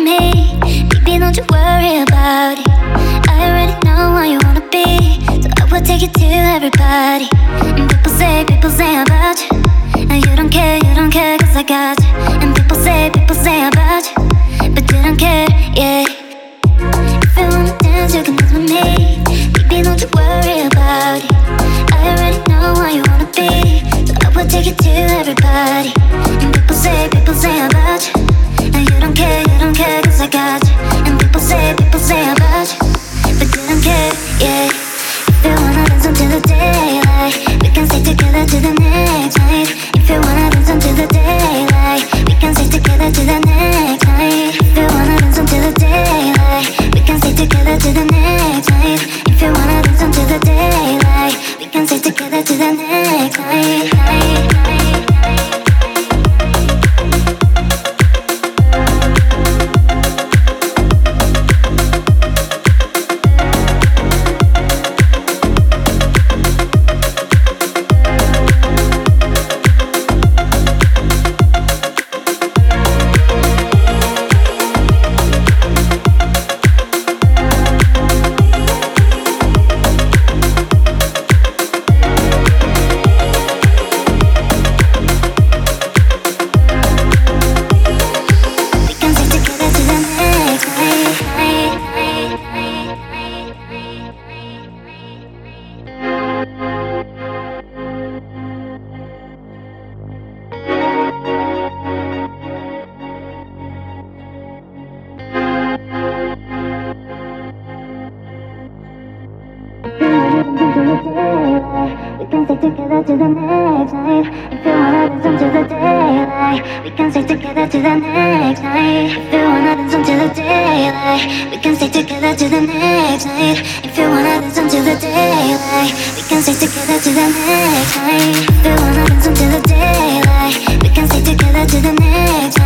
me. Baby, don't you worry about it. I already know how you wanna be, so I will take it to everybody. And people say about you, and you don't care, cause I got you. And people say about you, but you don't care, yeah. If you wanna dance, you can dance with me. Baby, don't you worry about it. I already know how you wanna be, so I will take it to everybody. And people say about you, and you don't care, cause I got you. And people say about you, but you don't care, yeah. If you wanna dance until the daylight, we can stay together till the next night. If you wanna dance until the daylight, we can stay together till the next night. If you wanna dance until the daylight, we can stay together till the next night. If you wanna dance until the daylight, we can stay together till the next night. We can stay together to the next night. If you wanna dance until the daylight, we can stay together to the next night. If you wanna dance until the daylight, we can stay together to the next night. If you wanna dance until the daylight, we can stay together to the next night. If you wanna dance until the daylight, we can stay together to the next night.